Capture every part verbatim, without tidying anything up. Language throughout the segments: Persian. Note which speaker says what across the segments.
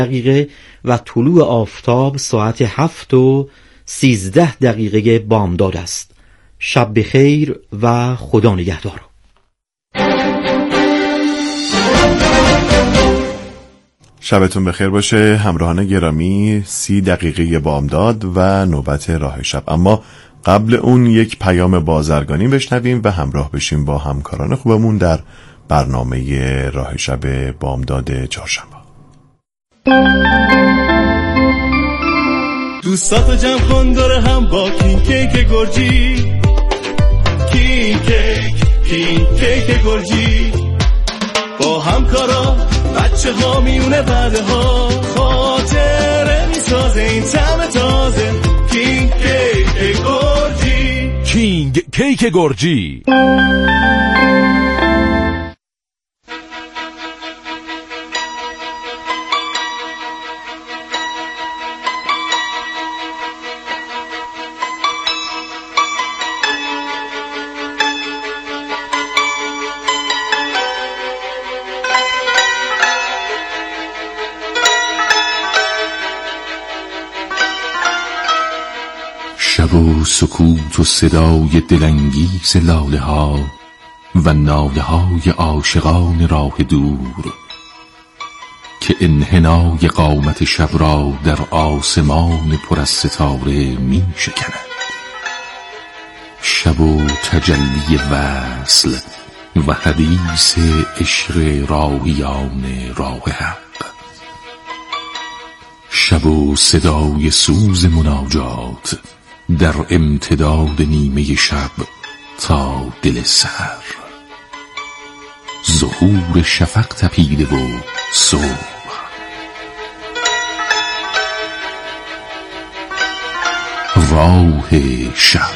Speaker 1: دقیقه و طلوع آفتاب ساعت هفت و سیزده دقیقه بامداد است. شب بخیر و خدا نگهدار.
Speaker 2: شبتون بخیر باشه همراهان گرامی. سی دقیقه بامداد و نوبت راه شب، اما قبل اون یک پیام بازرگانی بشنویم و همراه بشیم با همکاران خوبمون در برنامه راه شب بامداد چهارشنبه.
Speaker 3: دوستاتو جمع کن دور هم با کینگ کیک گرجی، کینگ کیک کینگ کیک گرجی، با همکارا بچه ها میونه بعده ها خاطره میسازه این طعم تازه. کینگ کیک گرجی،
Speaker 4: کینگ کیک گرجی.
Speaker 5: شب و سکوت و صدای دلانگیز لاله ها و ناله های عاشقان راه دور که انحنای قامت شب را در آسمان پر از ستاره می شکند. شب و تجلی وصل و حدیث عشق راهیان راه حق. شب و صدای سوز مناجات در امتداد نیمه شب تا دل سحر. ظهور شفق تپیده و صبح. راه شب.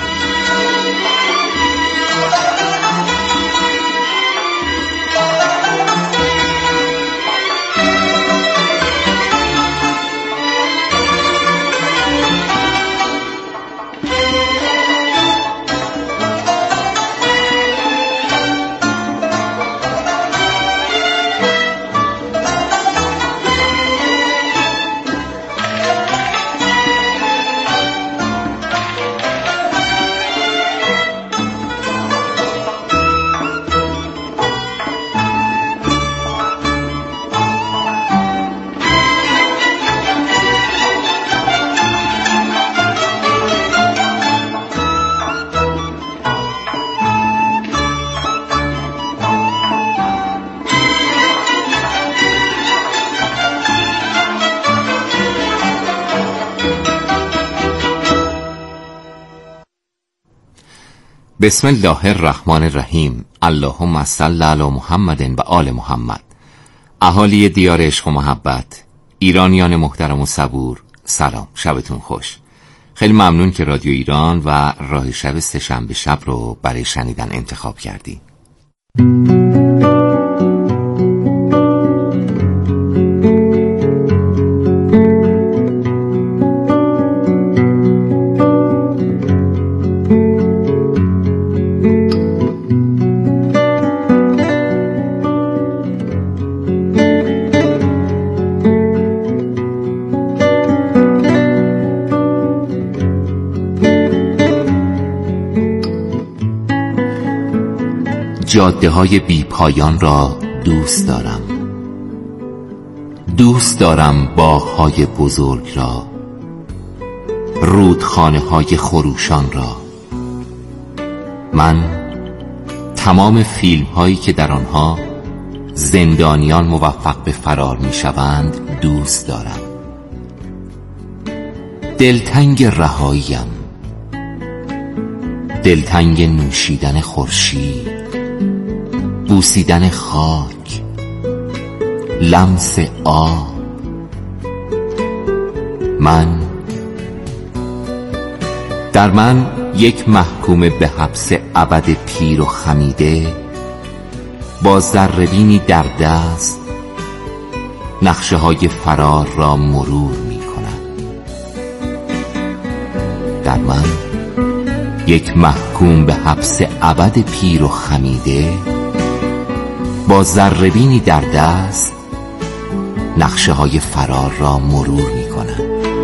Speaker 6: بسم الله الرحمن الرحیم. اللهم صل علی محمد و آل محمد. اهالی دیار عشق و محبت، ایرانیان محترم و صبور، سلام، شبتون خوش. خیلی ممنون که رادیو ایران و راه شب سه‌شنبه شب رو برای شنیدن انتخاب کردی. جاده های بی پایان را دوست دارم، دوست دارم باغ های بزرگ را، رودخانه های خروشان را. من تمام فیلم هایی که در آنها زندانیان موفق به فرار می شوند دوست دارم. دلتنگ رهاییم، دلتنگ نوشیدن خورشید، بوسیدن خاک، لمس آب. من در من یک محکوم به حبس ابد پیر و خمیده با ذره‌بینی در دست نقشه های فرار را مرور می کند. در من یک محکوم به حبس ابد پیر و خمیده با ذره‌بینی در دست نقشه های فرار را مرور می کنند.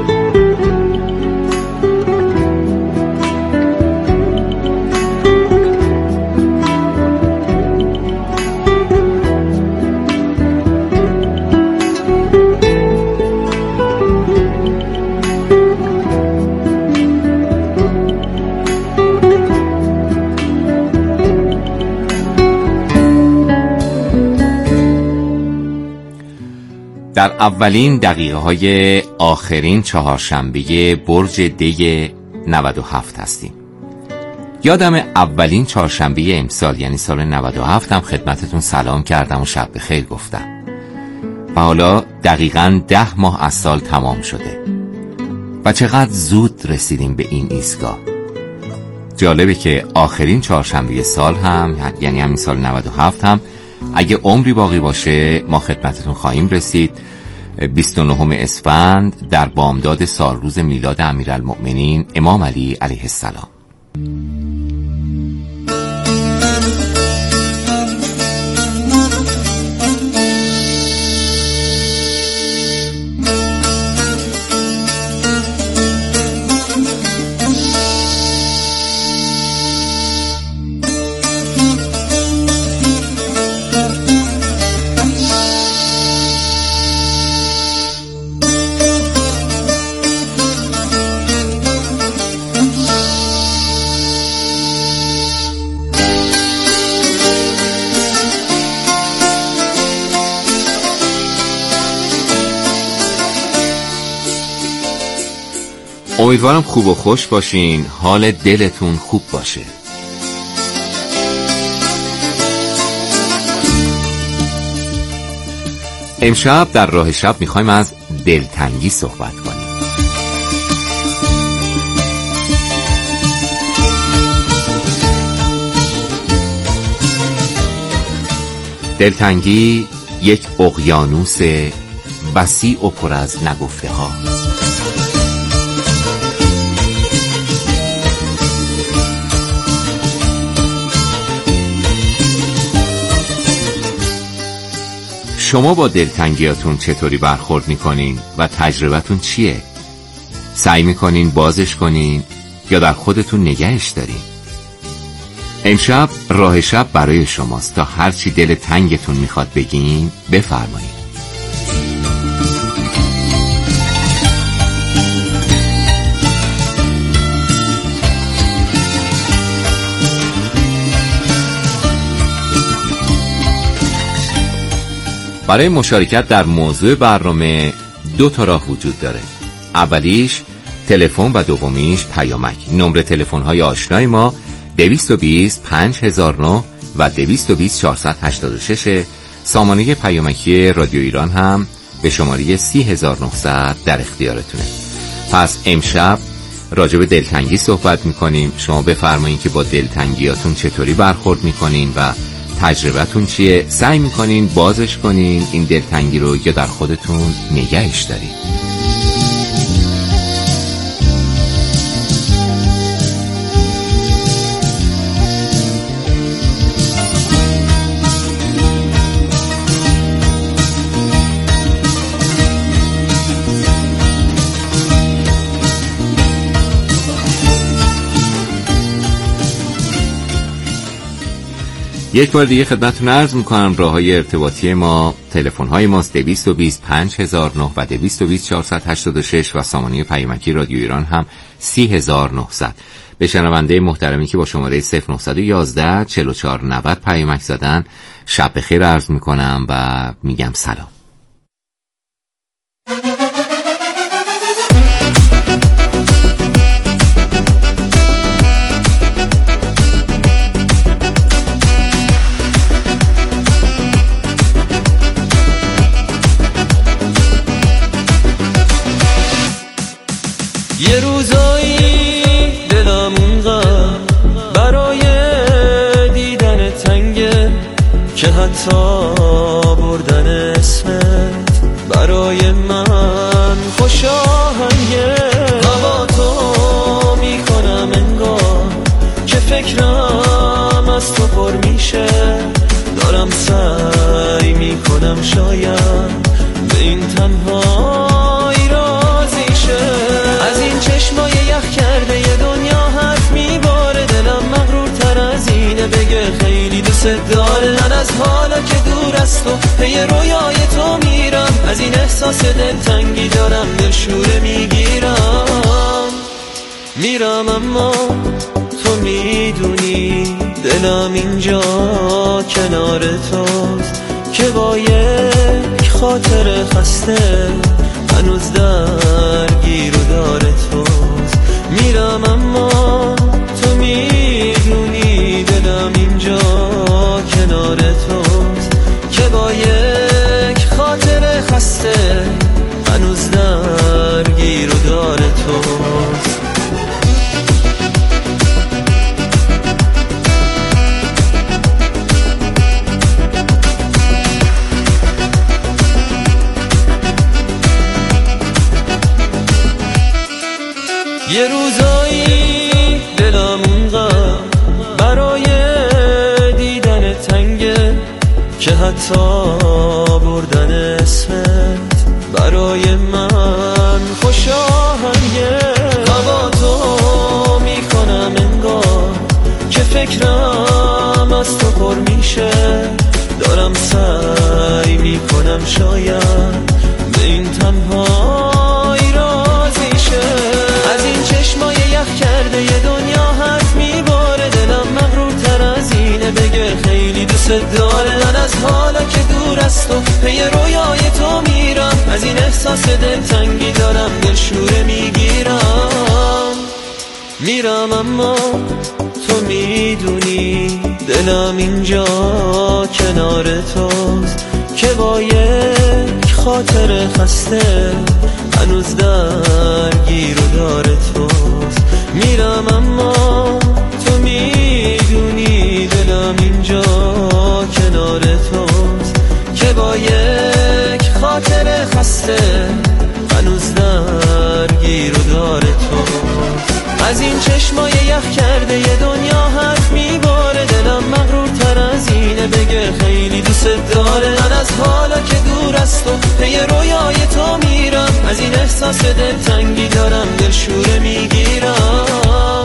Speaker 6: در اولین دقیقه های آخرین چهارشنبه برج دی نود و هفت هستیم. یادم اولین چهارشنبه امسال یعنی سال نود و هفت هم خدمتتون سلام کردم و شب بخیر گفتم و حالا دقیقاً ده ماه از سال تمام شده و چقدر زود رسیدیم به این ایستگاه. جالبه که آخرین چهارشنبه سال هم یعنی همین سال نود و هفت هم اگه عمری باقی باشه ما خدمتتون خواهیم رسید بیست و نهم اسفند در بامداد سالروز میلاد امیرالمؤمنین امام علی علیه السلام. امیدوارم خوب و خوش باشین، حال دلتون خوب باشه. امشب در راه شب میخوایم از دلتنگی صحبت کنیم. دلتنگی یک اقیانوس وسیع و پر از نگفته ها. شما با دلتنگیاتون چطوری برخورد میکنین و تجربتون چیه؟ سعی میکنین بازش کنین یا در خودتون نگهش دارین؟ امشب راه شب برای شماست تا هرچی دل تنگتون میخواد بگین بفرمایید. برای مشارکت در موضوع برنامه دو تا راه وجود داره. اولیش تلفن و دومیش پیامک. نمره تلفن‌های آشنای ما دویست و بیست پنج هزار و نه و دویست و بیست چهارصد و هشتاد و شش. سامانه پیامکی رادیو ایران هم به شماره سی هزار و نهصد در اختیارتونه. پس امشب راجع به دلتنگی صحبت میکنیم. شما بفرمایید که با دلتنگیاتون چطوری برخورد میکنین و تجربتون چیه؟ سعی میکنین بازش کنین این دلتنگی رو یا در خودتون نگهش دارین؟ یک بار دیگه خدمتتون عرض میکنم راههای ارتباطی ما، تلفن‌های ماست دویست و بیست پنج هزار و نه و دویست و بیست چهارصد و هشتاد و شش و سامانه پیامکی رادیو ایران هم سی هزار و نهصد. به شنونده محترمی که با شماره صفر نه یک یک چهار چهار نود پیامک زدن شب بخیر عرض میکنم و میگم سلام.
Speaker 3: یه روزایی دلم اونقدر برای دیدن تنگه که حتی بردن اسمت برای من خوش آهنگه. هوا تو میکنم انگار که فکرم از تو پر میشه، دارم سعی میکنم شاید به این حالا که دور از تو پی رویای تو میرم، از این احساس دلتنگی دارم دلشوره میگیرم. میرم اما تو میدونی دلم اینجا کنار توست که با یک خاطر خسته هنوز درگیر و دار توست. میرم اما تو میدونی دلم اینجا کنار توست که با یک خاطر خسته هنوز درگیر و دار توست. یه روزایی دلم اونقدر برای دیدن تنگه که حتی بردن اسمت برای من خوش آهنگه. هوا تو میکنم انگار که فکرم از تو پر میشه، دارم سعی میکنم شاید به این تنهایی راضی شه. از این چشمای یخ کرده یه دنیا حرف میباره، دلم مغرورتر از اینه بگه خیلی دوست داره. من از حالا که دور از تو پی رویای تو میرم، از این احساس دلتنگی دارم دلشوره میگیرم. میرم اما تو میدونی دلم اینجا کنار توست که با یک خاطر خسته هنوز درگیر و دار توست. میرم اما تو میدونی دلم اینجا کنار توست که با یک خاطر خسته هنوز درگیر و دار توست. از این چشمای یخ کرده یه دنیا حرف میباره، دلم مغرورتر از اینه بگه خیلی دوست داره. من از حالا که دور از تو پی رویای تو میرم، از این احساس دلتنگی دارم دلشوره میگیرم.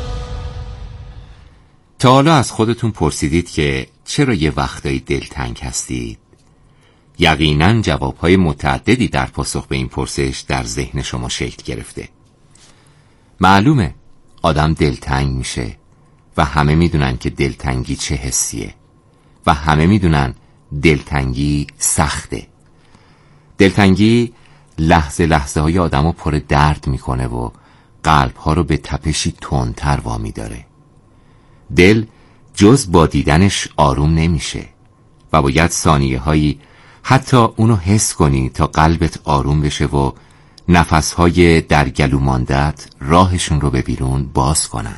Speaker 6: تا حالا از خودتون پرسیدید که چرا یه وقتایی دلتنگ هستید؟ یقیناً جوابهای متعددی در پاسخ به این پرسش در ذهن شما شکل گرفته. معلومه آدم دلتنگ میشه و همه میدونن که دلتنگی چه حسیه و همه میدونن دلتنگی سخته. دلتنگی لحظه لحظه های آدم رو پر درد میکنه و قلب ها رو به تپشی تندتر وامی داره. دل جز با دیدنش آروم نمیشه و باید ثانیه هایی حتی اونو حس کنی تا قلبت آروم بشه و نفسهای در گلو ماندت راهشون رو به بیرون باز کنن.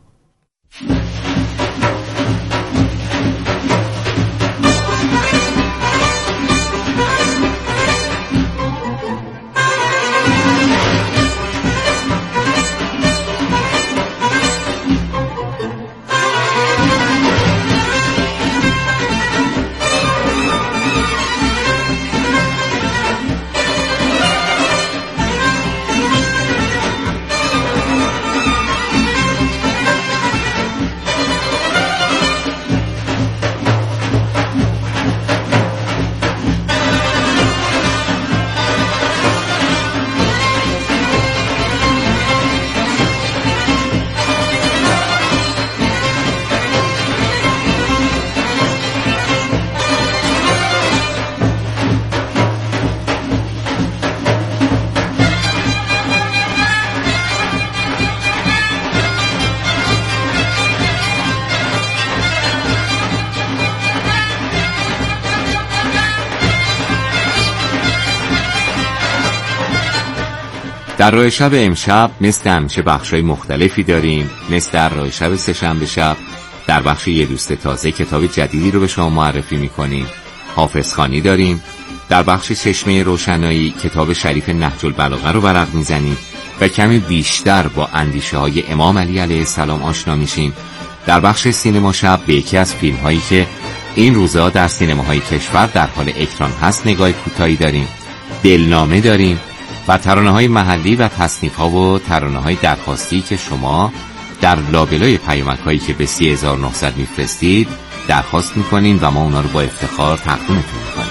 Speaker 6: در راه شب امشب مثل همیشه بخشای مختلفی داریم. مثل در راه شب سه‌شنبه شب در بخش یه دوست تازه کتاب جدیدی رو به شما معرفی میکنیم. حافظخوانی داریم. در بخش چشمه روشنایی کتاب شریف نهج البلاغه رو ورق میزنیم و کمی بیشتر با اندیشه های امام علی علیه السلام آشنا میشیم. در بخش سینما شب به یکی از فیلم هایی که این روزا در سینماهای کشور در حال اکران هست نگاه کوتاهی داریم. دلنامه داریم و ترانه‌های محلی و تصنیف‌ها و ترانه‌های درخواستی که شما در لابلای پیامک‌هایی که به سی هزار و نهصد میفرستید درخواست میکنین و ما اونا رو با افتخار تقدیمتون میکنیم.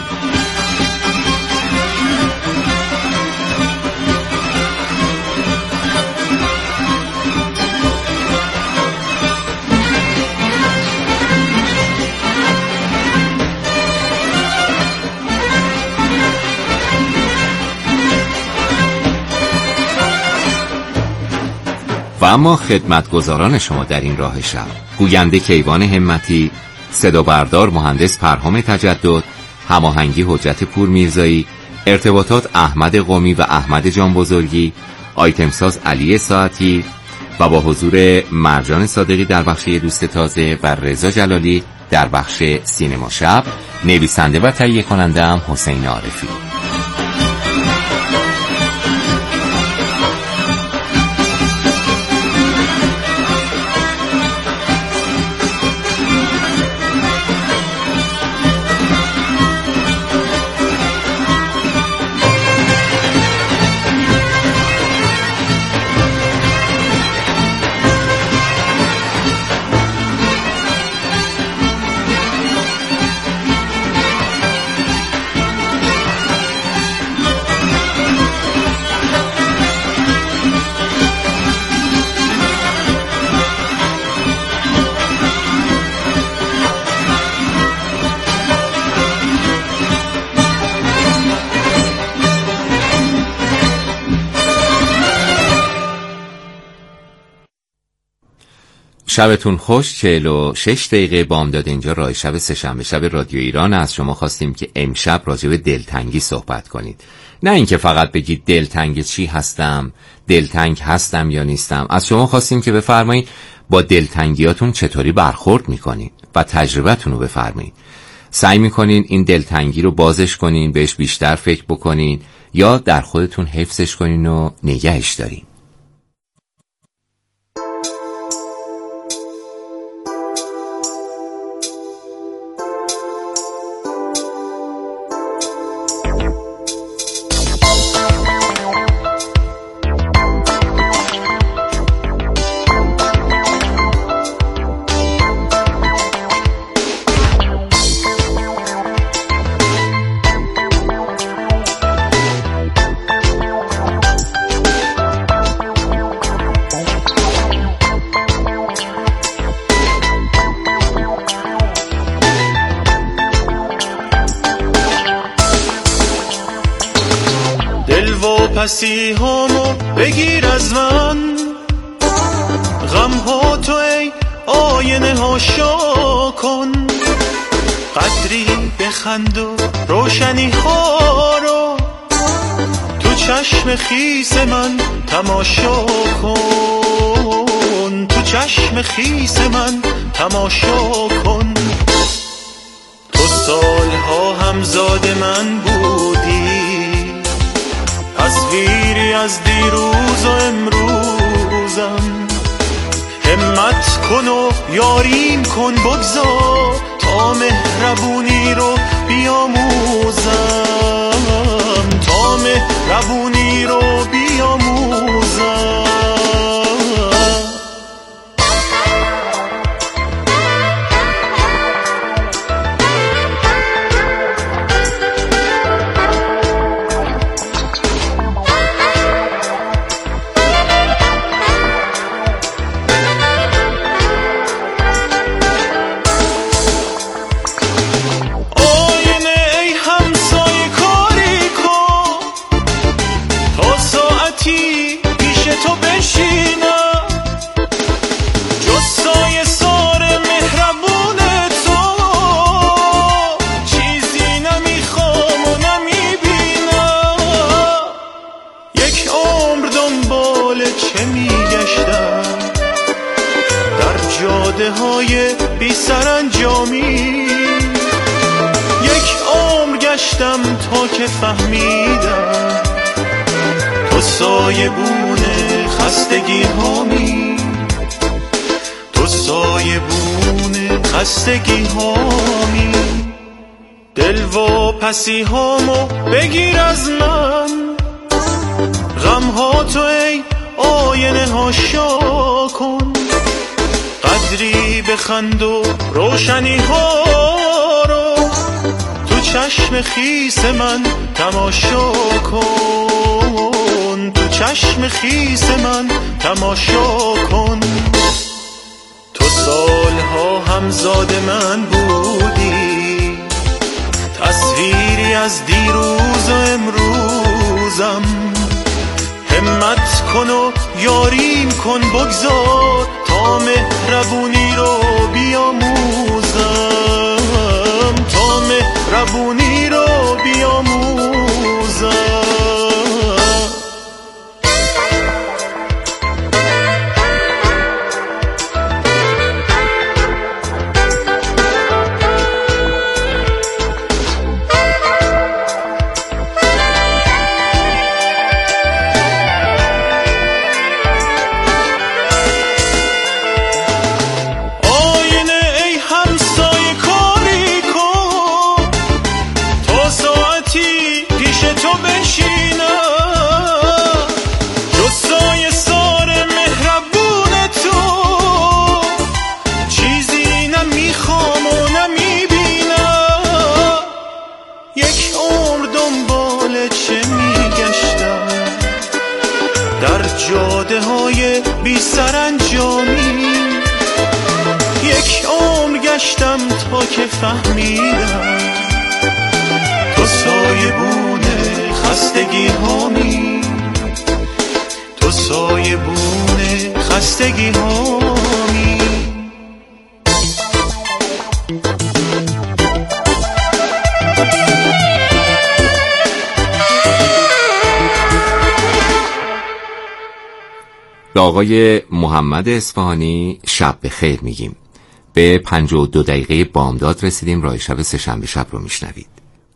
Speaker 6: و اما خدمتگزاران شما در این راه شب: گوینده کیوان همتی، صدا بردار مهندس پرهام تجدد، هماهنگی حجت پور میرزایی، ارتباطات احمد قمی و احمد جان بزرگی، آیتم ساز علی ساعتی و با حضور مرجان صادقی در بخش دوست تازه و رضا جلالی در بخش سینما شب. نویسنده و تهیه کننده هم حسین عارفی. شبتون خوش. چهل و شش دقیقه بامداد اینجا راه شب سه‌شنبه شب رادیو ایران. از شما خواستیم که امشب راجع به دلتنگی صحبت کنید. نه اینکه فقط بگید دلتنگ چی هستم، دلتنگ هستم یا نیستم. از شما خواستیم که بفرمایید با دلتنگیاتون چطوری برخورد میکنید و تجربتون رو بفرمایید. سعی میکنین این دلتنگی رو بازش کنین، بهش بیشتر فکر بکنین یا در خودتون حفظش کنین و نگهش دارین.
Speaker 3: پسی همو بگیر از من، غم ها تو ای آینه ها شا کن، قدری بخند و روشنی ها رو تو چشم خیس من تماشا کن، تو چشم خیس من تماشا کن. تو سالها همزاد من بودی، تصویری از دیروز و امروزم، همت کن و یاریم کن، بگذار تا مهربونی رو بیاموزم، تا مهربونی رو بیاموزم. جاده های بی سرانجامی، یک عمر گشتم تا که فهمیدم تو سایبون خستگی هامی، تو سایبون خستگی هامی. دل و پسی هامو بگیر از من، غم ها تو ای آینه ها شا کن، قدری بخند و روشنی ها رو تو چشم خیس من تماشا کن، تو چشم خیس من تماشا کن. تو سالها همزاد من بودی، تصویری از دیروز و امروزم. همت کن و یاریم کن، بگذار تا مهربونی رو بیاموزم، تا مهربونی رو بیاموزم. جاده های بی سرانجامی، یک عمر گشتم تا که فهمیدم تو سایبون خستگی هامی، تو سایبون خستگی هامی.
Speaker 6: به آقای محمد اصفهانی شب بخیر میگیم. به پنجاه و دو دقیقه بامداد رسیدیم. راه شب سه‌شنبه شب رو میشنوید.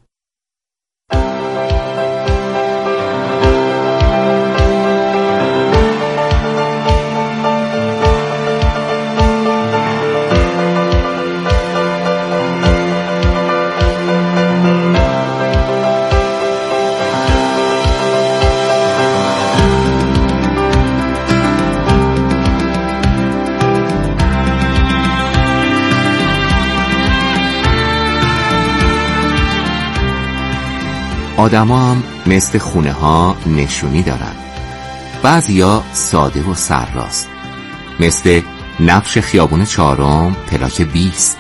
Speaker 6: آدم هم مثل خونه ها نشونی دارن. بعضیا ساده و سرراست، مثل نقش خیابون چهارم پلاک بیست.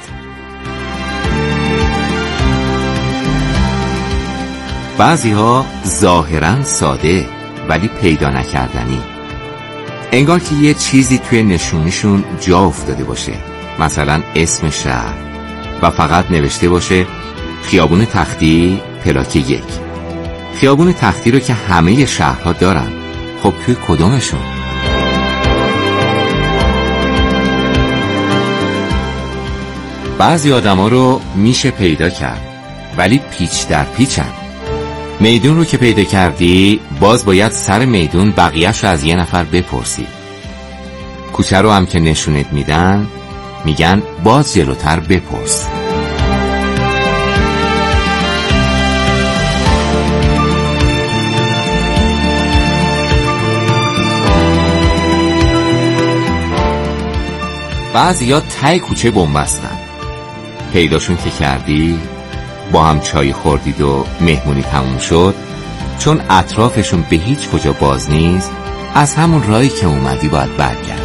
Speaker 6: بعضیها ظاهرا ساده ولی پیدا نکردنی، انگار که یه چیزی توی نشونیشون جا افتاده باشه، مثلا اسم شهر و فقط نوشته باشه خیابون تختی پلاک یک. خیابون تختی رو که همه شهرها دارن، خب توی کدومشون؟ بعضی آدما رو میشه پیدا کرد ولی پیچ در پیچن. میدون رو که پیدا کردی باز باید سر میدون بقیه‌شو از یه نفر بپرسی. کوچه رو هم که نشونت میدن میگن باز جلوتر بپرس. بعضیا ته کوچه بنبستن، پیداشون که کردی با هم چای خوردید و مهمونی تموم شد، چون اطرافشون به هیچ کجا باز نیست، از همون راهی که اومدی باید برگردی.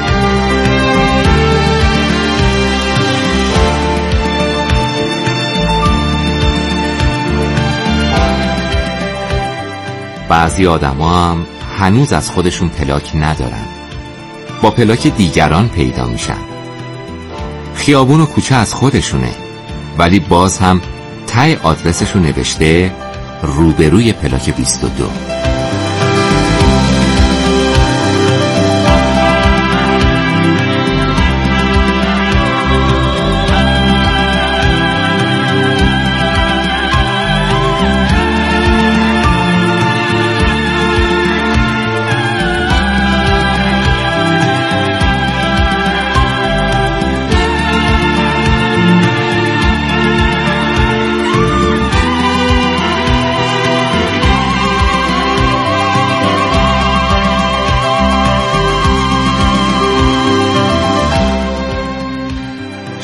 Speaker 6: بعضی آدما هم هنوز از خودشون پلاک ندارن، با پلاک دیگران پیدا میشن. خیابون و کوچه از خودشونه ولی باز هم ته آدرسشو نوشته روبروی پلاک بیست و دو.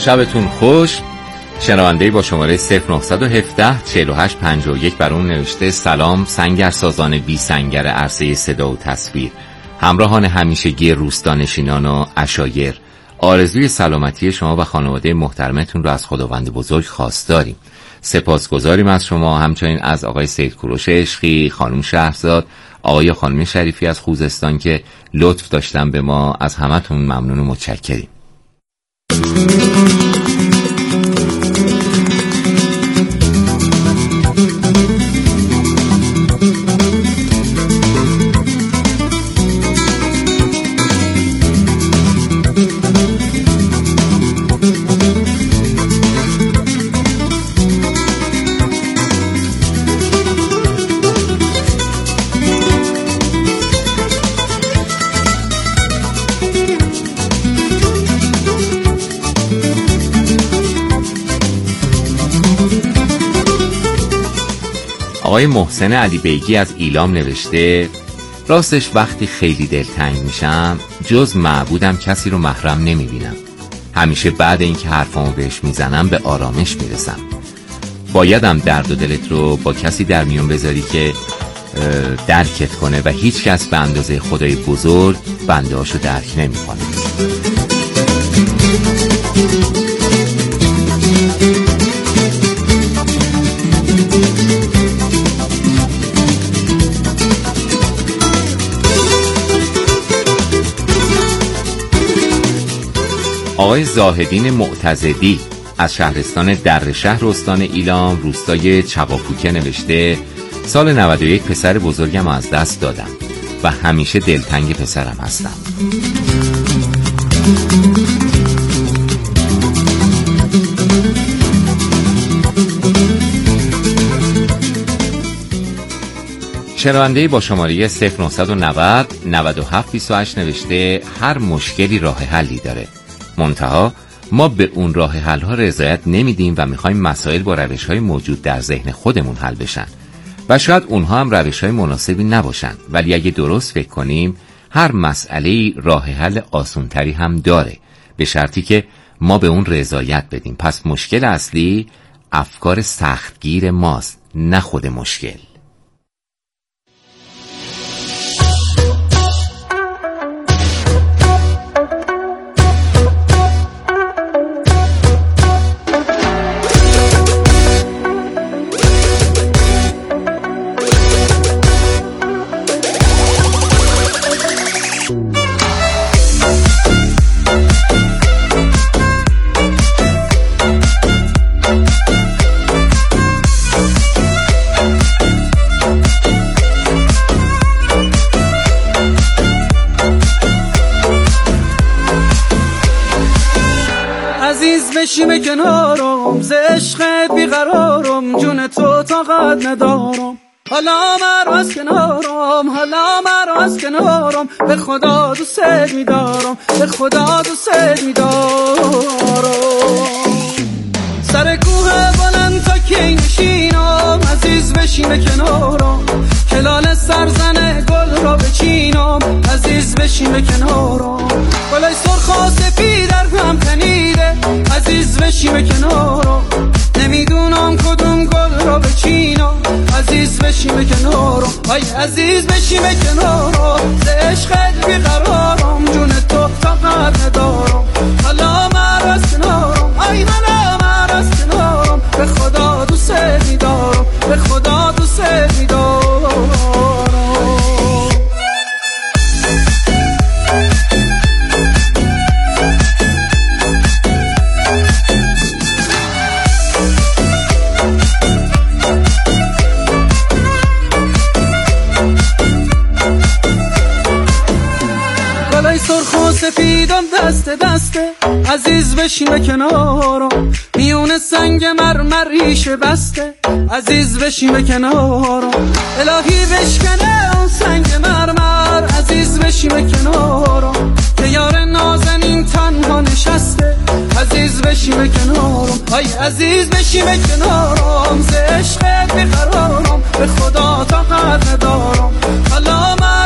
Speaker 6: شبتون خوش. شنونده با شماره صفر نه یک هفت چهل و هشت پنجاه و یک برام نوشته سلام سنگرسازان بی سنگر عرصه صدا و تصویر، همراهان همیشگی روستانشینان و عشایر، آرزوی سلامتی شما و خانواده محترمتون رو از خداوند بزرگ خواستاریم. سپاسگزاریم از شما، همچنین از آقای سید کوروش عشقی، خانم شهرزاد، آقای خانم شریفی از خوزستان که لطف داشتن به ما. از همتون ممنون و متشکریم. آقای محسن علی بیگی از ایلام نوشته راستش وقتی خیلی دلتنگ میشم جز معبودم کسی رو محرم نمیبینم. همیشه بعد اینکه حرفامو بهش میزنم به آرامش میرسم. بایدم درد و دلت رو با کسی در میون بذاری که درکت کنه و هیچ کس به اندازه خدای بزرگ بنده هاشو درک نمیکنه. آقای زاهدین معتزدی از شهرستان درشهر استان ایلام روستای چباپوکه نوشته سال نود و یک پسر بزرگم از دست دادم و همیشه دلتنگ پسرم هستم. شنونده با شماره صفر نه نه صفر نود و هفت بیست و هشت نوشته هر مشکلی راه حلی داره، منتها ما به اون راه حل ها رضایت نمیدیم و میخوایم مسائل با روش های موجود در ذهن خودمون حل بشن و شاید اونها هم روش های مناسبی نباشن، ولی اگه درست فکر کنیم هر مسئله راه حل آسونتری هم داره، به شرطی که ما به اون رضایت بدیم. پس مشکل اصلی افکار سختگیر ماست، نه خود مشکل.
Speaker 7: بشیم کنارم ز عشقت بیقرارم، جون تو طاقت ندارم، حالا مرو از کنارم، حالا مرو از کنارم، به خدا دوست میدارم، به خدا دوست میدارم. سر کوه بلند تا کی نشینم، عزیز بشیم کنارم، هلال سرزن گل را بچینم، عزیز بشیم کنارم، گلای سرخ و سفید در هم تنیده، عزیز بشیم کنارم، نمیدونم کدوم گل را بچینم، عزیز بشیم کنارم، ای عزیز بشیم کنارم، ز عشقت بیقرارم، جون تو طاقت ندارم، حالا مرو از کنارم، ای حالا مرو از کنارم، به خدا دوست میدارم، به خدا دوست میدارم. سفیدم دست دسته، عزیز بشیم کنارم، میون سنگ مرمریش بسته، عزیز بشیم کنارم، الهی بشکنه اون سنگ مرمر، عزیز بشیم کنارم، که یار نازنین تنها نشسته، عزیز بشیم کنارم، ای عزیز بشیم کنارم، ز عشقت بیقرارم، به خدا طاقت